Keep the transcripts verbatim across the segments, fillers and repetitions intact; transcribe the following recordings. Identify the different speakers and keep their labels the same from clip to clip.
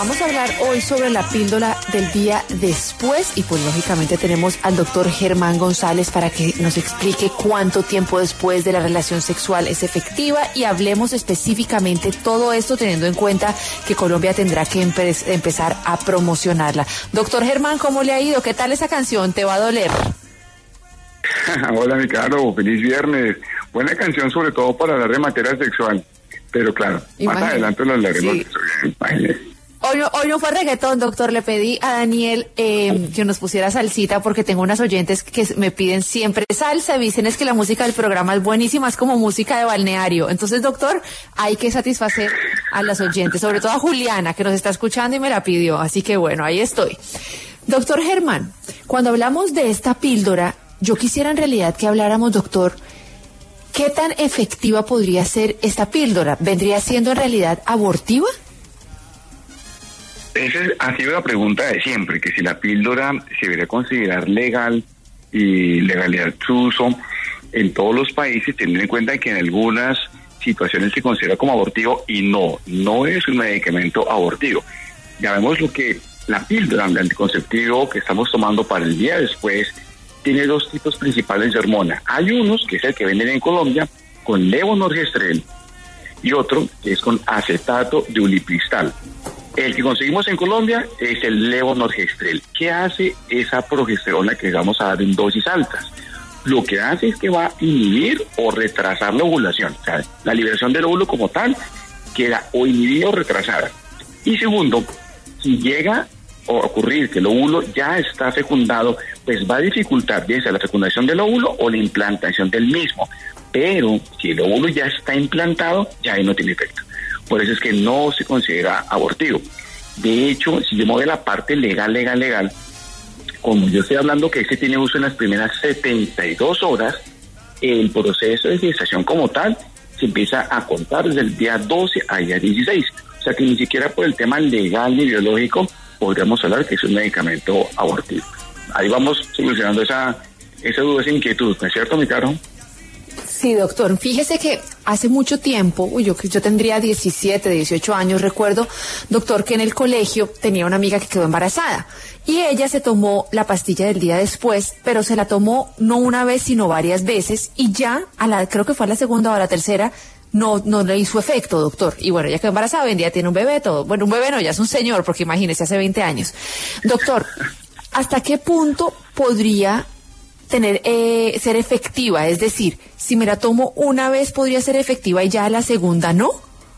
Speaker 1: Vamos a hablar hoy sobre la píldora del día después y pues lógicamente tenemos al doctor Germán González para que nos explique cuánto tiempo después de la relación sexual es efectiva y hablemos específicamente todo esto teniendo en cuenta que Colombia tendrá que empe- empezar a promocionarla. Doctor Germán, ¿cómo le ha ido? ¿Qué tal esa canción? ¿Te va a doler?
Speaker 2: Hola, mi caro, feliz viernes. Buena canción, sobre todo para hablar de materia sexual. Pero claro,
Speaker 1: Imagínate.
Speaker 2: Más adelante lo hablaremos.
Speaker 1: Sí.
Speaker 2: Imagínate.
Speaker 1: Hoy no, hoy no fue reggaetón, doctor. Le pedí a Daniel eh, que nos pusiera salsita porque tengo unas oyentes que me piden siempre salsa. Dicen es que la música del programa es buenísima, es como música de balneario. Entonces, doctor, hay que satisfacer a las oyentes, sobre todo a Juliana, que nos está escuchando y me la pidió. Así que bueno, ahí estoy. Doctor Germán, cuando hablamos de esta píldora, yo quisiera en realidad que habláramos, doctor, ¿qué tan efectiva podría ser esta píldora? ¿Vendría siendo en realidad abortiva?
Speaker 2: Esa ha sido la pregunta de siempre, que si la píldora se debería considerar legal y legalidad su uso en todos los países, teniendo en cuenta que en algunas situaciones se considera como abortivo y no, no es un medicamento abortivo. Ya vemos lo que la píldora de anticonceptivo que estamos tomando para el día después tiene dos tipos principales de hormona. Hay unos, que es el que venden en Colombia, con levonorgestrel, y otro, que es con acetato de ulipristal. El que conseguimos en Colombia es el levonorgestrel. ¿Qué hace esa progesterona que vamos a dar en dosis altas? Lo que hace es que va a inhibir o retrasar la ovulación. O sea, la liberación del óvulo como tal queda o inhibida o retrasada. Y segundo, si llega a ocurrir que el óvulo ya está fecundado, pues va a dificultar ya sea la fecundación del óvulo o la implantación del mismo. Pero si el óvulo ya está implantado, ya ahí no tiene efecto. Por eso es que no se considera abortivo. De hecho, si yo me voy a la parte legal, legal, legal, como yo estoy hablando que este tiene uso en las primeras setenta y dos horas, el proceso de gestación como tal se empieza a contar desde el día doce al día dieciséis. O sea que ni siquiera por el tema legal ni biológico podríamos hablar que es un medicamento abortivo. Ahí vamos solucionando esa, esa duda, esa inquietud, ¿no es cierto, mi caro?
Speaker 1: Sí, doctor. Fíjese que hace mucho tiempo, uy, yo, yo tendría diecisiete, dieciocho años, recuerdo, doctor, que en el colegio tenía una amiga que quedó embarazada y ella se tomó la pastilla del día después, pero se la tomó no una vez, sino varias veces y ya, a la, creo que fue a la segunda o a la tercera, no, no le hizo efecto, doctor. Y bueno, ella quedó embarazada, hoy en día tiene un bebé, todo. Bueno, un bebé no, ya es un señor, porque imagínese, hace veinte años. Doctor, ¿hasta qué punto podría tener eh, ser efectiva? Es decir, si me la tomo una vez podría ser efectiva y ya la segunda no.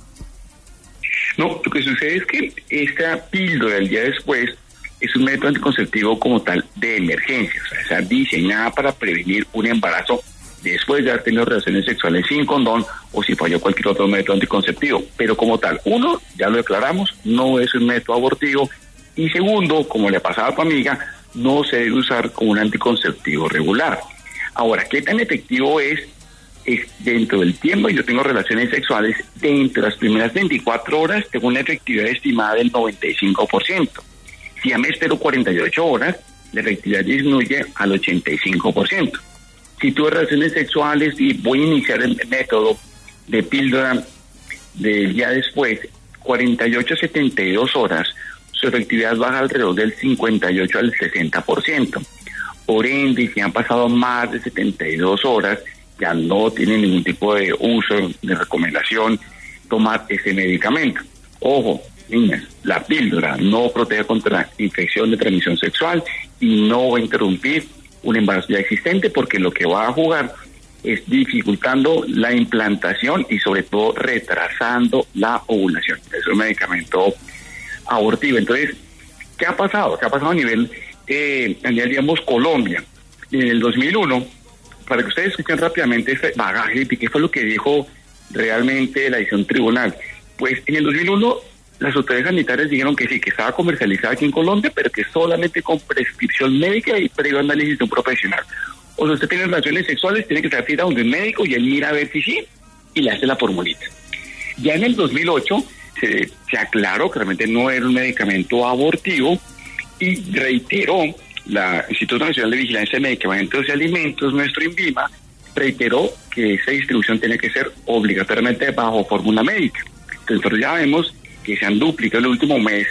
Speaker 2: No, lo que sucede es que esta píldora del día después es un método anticonceptivo como tal de emergencia, o sea, está diseñada para prevenir un embarazo después de haber tenido relaciones sexuales sin condón o si falló cualquier otro método anticonceptivo. Pero como tal, uno, ya lo declaramos, no es un método abortivo, y segundo, como le pasaba a tu amiga, no se debe usar como un anticonceptivo regular. Ahora, ¿qué tan efectivo es? Es dentro del tiempo y yo tengo relaciones sexuales, dentro de las primeras veinticuatro horas tengo una efectividad estimada del noventa y cinco por ciento. Si ya me espero cuarenta y ocho horas, la efectividad disminuye al ochenta y cinco por ciento. Si tuve relaciones sexuales y voy a iniciar el método de píldora del día después, cuarenta y ocho a setenta y dos horas, su efectividad baja alrededor del cincuenta y ocho al sesenta por ciento. Por ende, si han pasado más de setenta y dos horas, ya no tiene ningún tipo de uso, de recomendación tomar ese medicamento. Ojo, niñas, la píldora no protege contra infección de transmisión sexual y no va a interrumpir un embarazo ya existente, porque lo que va a jugar es dificultando la implantación y sobre todo retrasando la ovulación. Es un medicamento abortivo. Entonces, ¿qué ha pasado? ¿Qué ha pasado a nivel, eh, a nivel, digamos, Colombia? En el dos mil uno, para que ustedes escuchen rápidamente este bagaje y qué fue lo que dijo realmente la decisión tribunal. Pues en el dos mil uno, las autoridades sanitarias dijeron que sí, que estaba comercializada aquí en Colombia, pero que solamente con prescripción médica y previo análisis de un profesional. O sea, usted tiene relaciones sexuales, tiene que estar cita donde un médico y él mira a ver si sí, y le hace la formulita. Ya en el dos mil ocho se, se aclaró que realmente no era un medicamento abortivo y reiteró la Instituto Nacional de Vigilancia de Medicamentos y Alimentos, nuestro INVIMA, reiteró que esa distribución tiene que ser obligatoriamente bajo fórmula médica. Entonces, nosotros ya vemos que se han duplicado en el último mes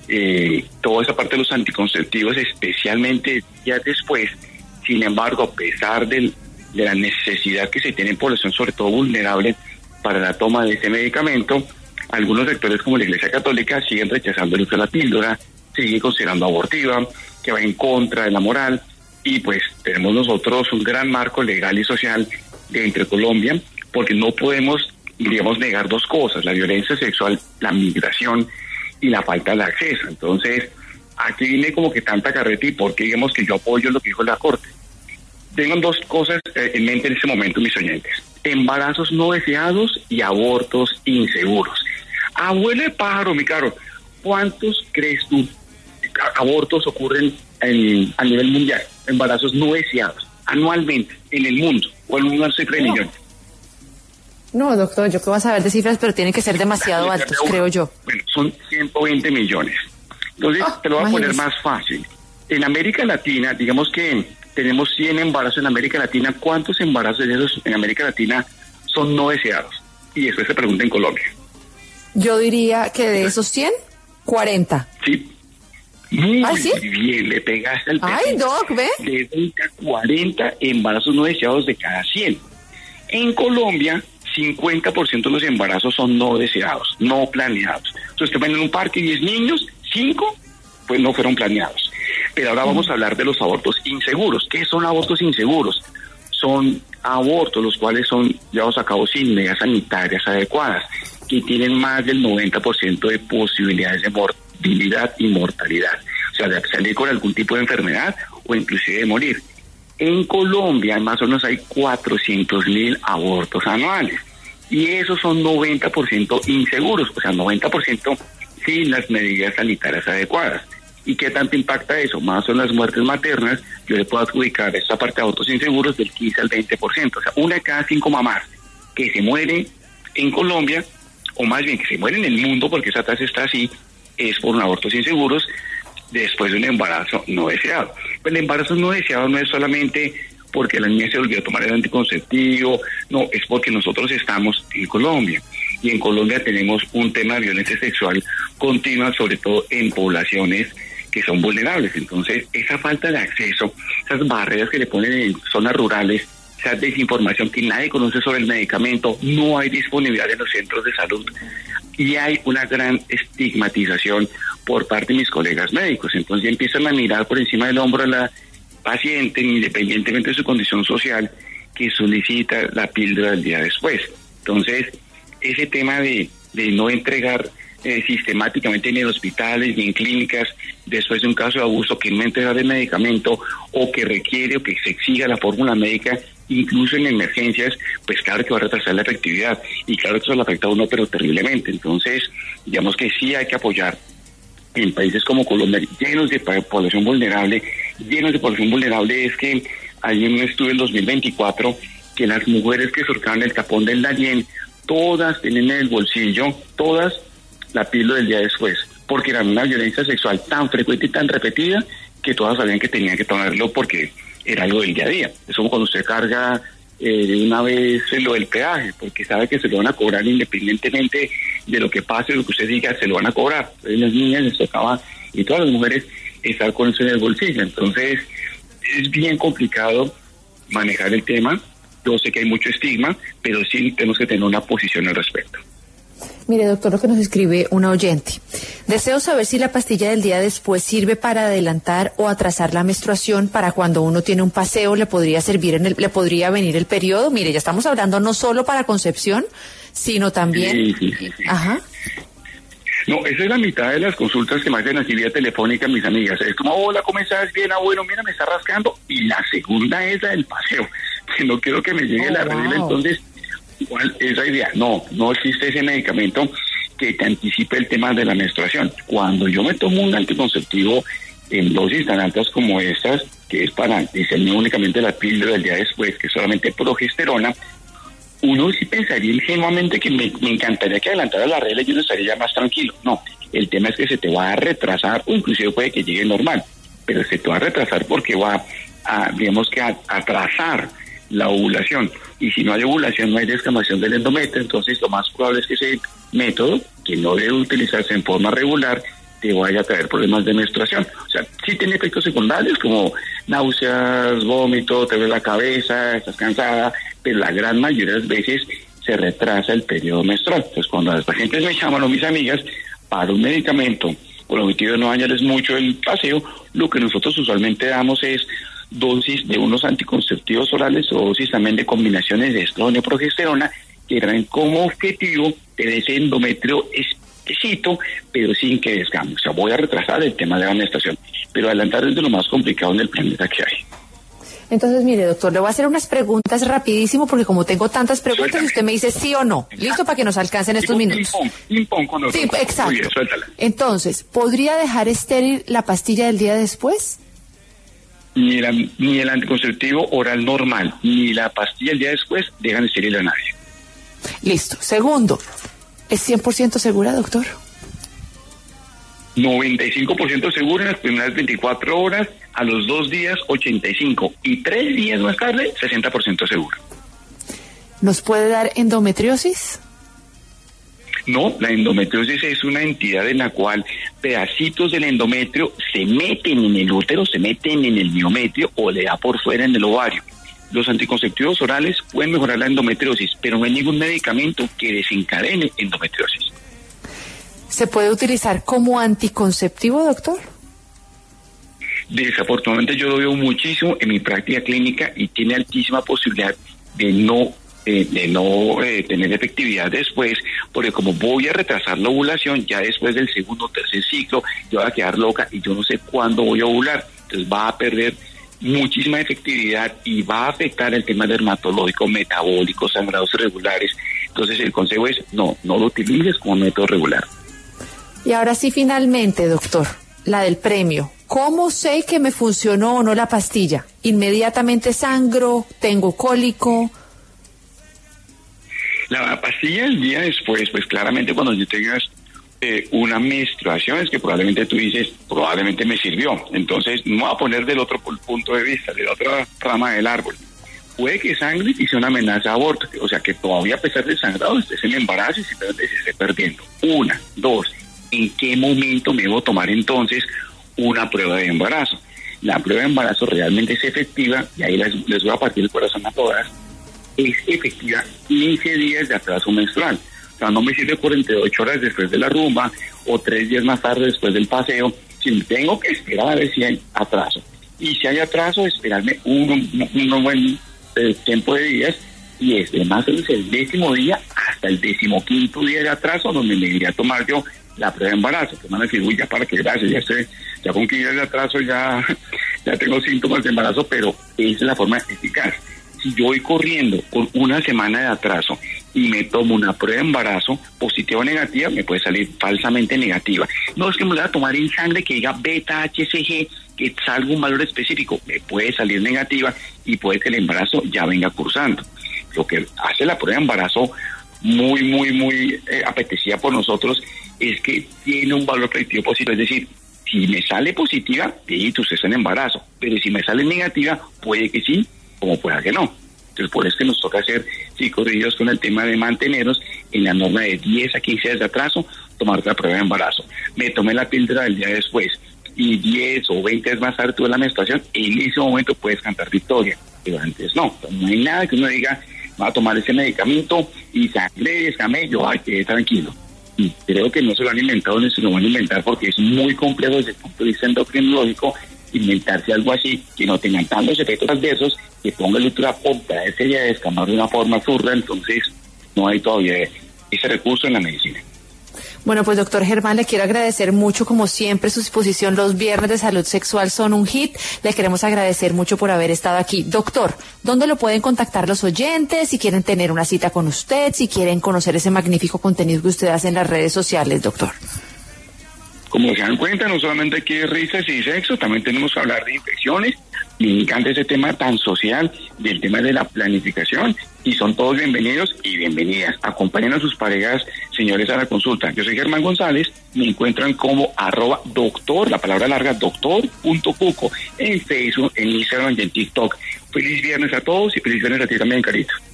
Speaker 2: eh, toda esa parte de los anticonceptivos, especialmente días después. Sin embargo, a pesar del, de la necesidad que se tiene en población, sobre todo vulnerable, para la toma de ese medicamento, algunos sectores como la Iglesia Católica siguen rechazando el uso de la píldora, siguen considerando abortiva, que va en contra de la moral, y pues tenemos nosotros un gran marco legal y social dentro de Colombia, porque no podemos, digamos, negar dos cosas: la violencia sexual, la migración y la falta de acceso. Entonces, aquí viene como que tanta carreta, y porque digamos que yo apoyo lo que dijo la Corte. Tengan dos cosas eh, en mente en este momento, mis oyentes: embarazos no deseados y abortos inseguros. Abuelo de pájaro, mi caro, ¿cuántos crees tú abortos ocurren en, a nivel mundial? Embarazos no deseados, anualmente, en el mundo, o en una cifra de
Speaker 1: no.
Speaker 2: millones.
Speaker 1: No, doctor, yo creo que vas a saber de cifras, pero tienen que ser demasiado altos, creo yo.
Speaker 2: Bueno, son ciento veinte millones. Entonces, oh, te lo voy a poner más fácil. En América Latina, digamos que tenemos cien embarazos en América Latina. ¿Cuántos embarazos de esos en América Latina son no deseados? Y después se pregunta en Colombia.
Speaker 1: Yo diría que de esos cien, cuarenta.
Speaker 2: Sí. Muy
Speaker 1: ¿Ah, sí?
Speaker 2: bien, le pegaste al pecho.
Speaker 1: Ay, Doc, ¿ve?
Speaker 2: De veinte a cuarenta embarazos no deseados de cada cien. En Colombia, cincuenta por ciento de los embarazos son no deseados, no planeados. Entonces, usted va en un parque y diez niños, cinco, pues no fueron planeados. Pero ahora vamos a hablar de los abortos inseguros. ¿Qué son abortos inseguros? Son abortos los cuales son llevados a cabo sin medidas sanitarias adecuadas, que tienen más del noventa por ciento de posibilidades de morbilidad y mortalidad. O sea, de salir con algún tipo de enfermedad o inclusive de morir. En Colombia más o menos hay cuatrocientos mil abortos anuales. Y esos son noventa por ciento inseguros, o sea, noventa por ciento sin las medidas sanitarias adecuadas. ¿Y qué tanto impacta eso? Más son las muertes maternas. Yo le puedo adjudicar esta parte de abortos inseguros del quince al veinte por ciento. O sea, una de cada cinco mamás que se muere en Colombia, o más bien que se muere en el mundo, porque esa tasa está así, es por un abortos inseguros después de un embarazo no deseado. Pues el embarazo no deseado no es solamente porque la niña se olvidó tomar el anticonceptivo, no, es porque nosotros estamos en Colombia. Y en Colombia tenemos un tema de violencia sexual continua, sobre todo en poblaciones que son vulnerables. Entonces, esa falta de acceso, esas barreras que le ponen en zonas rurales, esa desinformación que nadie conoce sobre el medicamento, no hay disponibilidad en los centros de salud y hay una gran estigmatización por parte de mis colegas médicos. Entonces, ya empiezan a mirar por encima del hombro a la paciente, independientemente de su condición social, que solicita la píldora del día después. Entonces, ese tema de, de no entregar eh, sistemáticamente ni en hospitales ni en clínicas, después de un caso de abuso, que no entregar el medicamento o que requiere o que se exija la fórmula médica, incluso en emergencias, pues claro que va a retrasar la efectividad y claro que eso le afecta a uno, pero terriblemente. Entonces, digamos que sí hay que apoyar en países como Colombia, llenos de población vulnerable, llenos de población vulnerable. Es que hay un estudio en dos mil veinticuatro que las mujeres que surcaban el tapón del Darién, todas tienen en el bolsillo, todas, la píldora del día después, porque era una violencia sexual tan frecuente y tan repetida que todas sabían que tenían que tomarlo porque era algo del día a día. Es como cuando usted carga eh, de una vez lo del peaje, porque sabe que se lo van a cobrar independientemente de lo que pase, lo que usted diga, se lo van a cobrar. Entonces las niñas les tocaba, y todas las mujeres, estar con eso en el bolsillo. Entonces es bien complicado manejar el tema. Yo sé que hay mucho estigma, pero sí tenemos que tener una posición al respecto.
Speaker 1: Mire, doctor, lo que nos escribe una oyente. Deseo saber si la pastilla del día después sirve para adelantar o atrasar la menstruación. Para cuando uno tiene un paseo, le podría servir en el, le podría venir el periodo. Mire, ya estamos hablando no solo para concepción, sino también.
Speaker 2: Sí, sí, sí, sí.
Speaker 1: Ajá.
Speaker 2: No, esa es la mitad de las consultas que me hacen así vía telefónica mis amigas. Es como, hola, ¿cómo estás? Bien, ah, bueno, mira, me está rascando. Y la segunda es la del paseo, que no quiero que me llegue oh, la regla. Wow. Entonces, ¿cuál es la idea? No, no existe ese medicamento que te anticipe el tema de la menstruación. Cuando yo me tomo un anticonceptivo en dosis tan altas como estas, que es para diseñar únicamente la píldora del día después, que es solamente progesterona, uno sí pensaría ingenuamente que me, me encantaría que adelantara la regla y uno estaría ya más tranquilo. No, el tema es que se te va a retrasar, o inclusive puede que llegue normal, pero se te va a retrasar porque va a, digamos que a, a atrasar la ovulación. Y si no hay ovulación, no hay descamación del endometrio. Entonces lo más probable es que ese método, que no debe utilizarse en forma regular, te vaya a traer problemas de menstruación. O sea, sí tiene efectos secundarios como náuseas, vómito, te duele la cabeza, estás cansada, pero la gran mayoría de las veces se retrasa el periodo menstrual. Entonces, cuando las pacientes me llaman o mis amigas para un medicamento con el objetivo de no dañarles mucho el paseo, lo que nosotros usualmente damos es dosis de unos anticonceptivos orales o dosis también de combinaciones de estrógeno y progesterona que traen como objetivo tener ese endometrio exquisito, pero sin que descambie. O sea, voy a retrasar el tema de la menstruación, pero adelantar es de lo más complicado en el planeta que hay.
Speaker 1: Entonces, mire, doctor, le voy a hacer unas preguntas rapidísimo, porque como tengo tantas preguntas, suéltame. Usted me dice sí o no. Exacto. Listo, para que nos alcancen estos
Speaker 2: ping
Speaker 1: minutos.
Speaker 2: Ping-pong, ping-pong con
Speaker 1: sí, exacto. Muy bien, suéltala. Entonces, ¿podría dejar estéril la pastilla del día después?
Speaker 2: Ni, la, ni el anticonceptivo oral normal, ni la pastilla el día después dejan estéril a nadie.
Speaker 1: Listo. Segundo, ¿es cien por ciento segura, doctor?
Speaker 2: noventa y cinco por ciento segura en las primeras veinticuatro horas, a los dos días ochenta y cinco por ciento y tres días más tarde sesenta por ciento seguro.
Speaker 1: ¿Nos puede dar endometriosis?
Speaker 2: No, la endometriosis es una entidad en la cual pedacitos del endometrio se meten en el útero, se meten en el miometrio o le da por fuera en el ovario. Los anticonceptivos orales pueden mejorar la endometriosis, pero no hay ningún medicamento que desencadene endometriosis.
Speaker 1: ¿Se puede utilizar como anticonceptivo, doctor?
Speaker 2: Desafortunadamente yo lo veo muchísimo en mi práctica clínica y tiene altísima posibilidad de no eh, de no eh, tener efectividad después, porque como voy a retrasar la ovulación, ya después del segundo o tercer ciclo, yo voy a quedar loca y yo no sé cuándo voy a ovular. Entonces va a perder muchísima efectividad y va a afectar el tema dermatológico, metabólico, sangrados irregulares. Entonces el consejo es no, no lo utilices como método regular.
Speaker 1: Y ahora sí, finalmente, doctor, la del premio. ¿Cómo sé que me funcionó o no la pastilla? ¿Inmediatamente sangro? ¿Tengo cólico?
Speaker 2: La pastilla el día después, pues claramente cuando yo tengas eh, una menstruación, es que probablemente tú dices, probablemente me sirvió. Entonces, no voy a poner del otro punto de vista, de la otra rama del árbol. Puede que sangre y sea una amenaza de aborto, o sea que todavía a pesar del sangrado estés en embarazo y simplemente se esté perdiendo. Una, dos, ¿en qué momento me debo tomar entonces una prueba de embarazo? La prueba de embarazo realmente es efectiva, y ahí les, les voy a partir el corazón a todas, es efectiva quince días de atraso menstrual. O sea, no me sirve cuarenta y ocho horas después de la rumba o tres días más tarde después del paseo, si tengo que esperar a ver si hay atraso. Y si hay atraso, esperarme un, un, un buen eh, tiempo de días, y es de más el décimo día hasta el decimoquinto día de atraso, donde me iría a tomar yo la prueba de embarazo, que van a decir, uy, ya para qué gracias, ya estoy, ya con quince días de atraso ya, ya tengo síntomas de embarazo, pero esa es la forma eficaz. Si yo voy corriendo con una semana de atraso y me tomo una prueba de embarazo, positiva o negativa, me puede salir falsamente negativa. No es que me la voy a tomar en sangre que diga beta H C G, que salga un valor específico, me puede salir negativa y puede que el embarazo ya venga cursando. Lo que hace la prueba de embarazo muy, muy, muy eh, apetecida por nosotros es que tiene un valor predictivo positivo, es decir, si me sale positiva, sí, tú estás en embarazo, pero si me sale negativa, puede que sí, como pueda que no. Entonces, por eso que nos toca hacer psicorríos con el tema de mantenernos en la norma de diez a quince días de atraso, tomar la prueba de embarazo. Me tomé la píldora del día después y diez o veinte días más tarde tuve la menstruación, en ese momento puedes cantar victoria, pero antes no. No hay nada que uno diga, va a tomar ese medicamento y sangré, descamé, yo, ay, quedé tranquilo. Y creo que no se lo han inventado ni se lo van a inventar, porque es muy complejo desde el punto de vista endocrinológico inventarse algo así que no tengan tantos efectos adversos, que ponga el útero a contraerse y a descamar de una forma absurda. Entonces no hay todavía ese recurso en la medicina.
Speaker 1: Bueno, pues doctor Germán, le quiero agradecer mucho, como siempre, su disposición. Los viernes de salud sexual son un hit. Le queremos agradecer mucho por haber estado aquí. Doctor, ¿dónde lo pueden contactar los oyentes? Si quieren tener una cita con usted, si quieren conocer ese magnífico contenido que usted hace en las redes sociales, doctor.
Speaker 2: Como se dan cuenta, no solamente aquí de risas y sexo, también tenemos que hablar de infecciones. Me encanta ese tema tan social, del tema de la planificación, y son todos bienvenidos y bienvenidas. Acompañen a sus parejas, señores, a la consulta. Yo soy Germán González, me encuentran como arroba doctor, la palabra larga, doctor punto cuco, en Facebook, en Instagram y en TikTok. Feliz viernes a todos y feliz viernes a ti también, Carito.